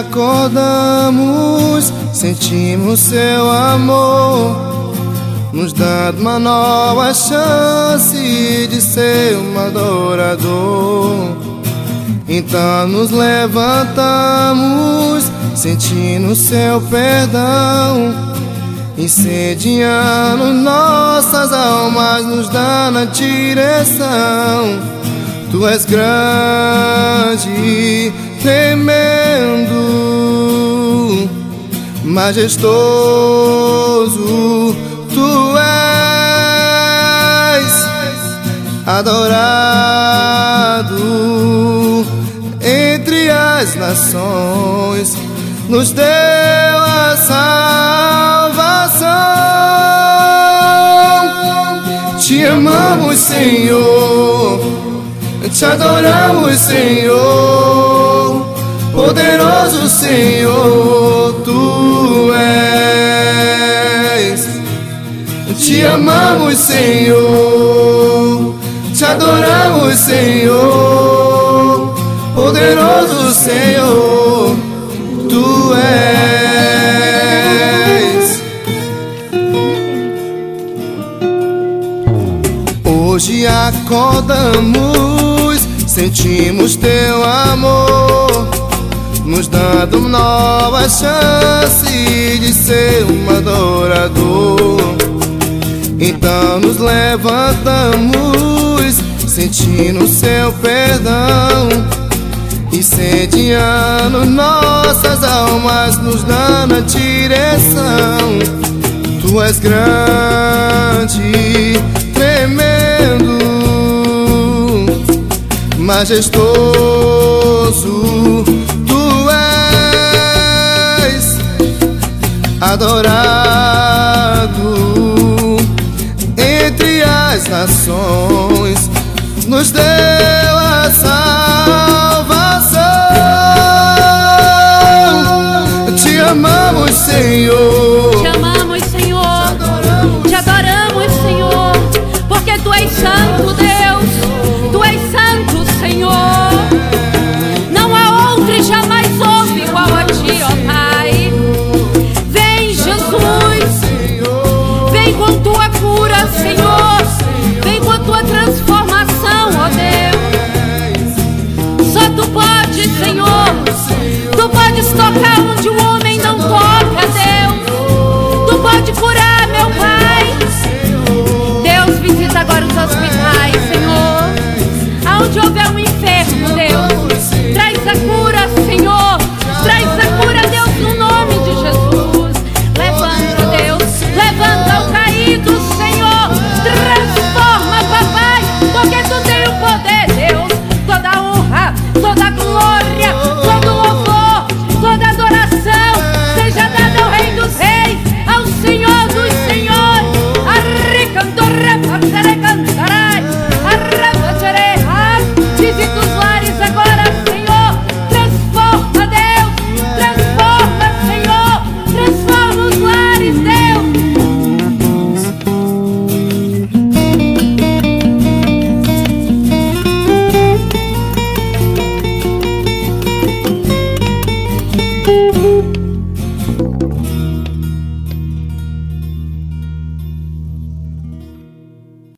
acordamos, sentimos seu amor, nos dando uma nova chance de ser um adorador. Então nos levantamos, sentindo seu perdão, incendiando nossas almas, nos dando a direção. Tu és grande, tremendo, majestoso. Tu és adorado entre as nações, nos deu a salvação. Te amamos, Senhor, te adoramos, Senhor, poderoso Senhor, Tu és. Te amamos, Senhor, te adoramos, Senhor, poderoso Senhor, Tu és. Hoje acordamos, sentimos Teu amor, nos dando nova chance de ser um adorador. Então nos levantamos, sentindo seu perdão, incendiando nossas almas, nos dando a direção. Tu és grande, tremendo, majestoso. Tu és adorado entre as nações, nos deu a salvação. Te amamos, Senhor, te amamos, Senhor, te adoramos, Senhor, porque Tu és santo, Deus, Tu és santo, Senhor. Não há outro e jamais houve igual a Ti, ó Pai. Vem, Jesus, vem com Tua cura, Senhor, vem com a Tua transformação, ó Deus. Só Tu podes, Senhor, Tu podes tocar onde o homem não toca, Deus. Tu pode curar, meu Pai. Deus, visita agora os hospitais, Senhor. Aonde houver um enfermo, Deus, traz a cura, Senhor. Traz a cura, Deus, no nome de Jesus. Levanta, Deus, levanta o caído, Senhor. Transforma, papai, porque Tu tem o poder, Deus. Toda a honra, toda a glória, todo o louvor, toda a adoração seja dada ao Rei dos Reis, ao Senhor dos Senhores. Visita os lares agora, Senhor. Transforma, Deus, transforma, Senhor, transforma os lares, Deus.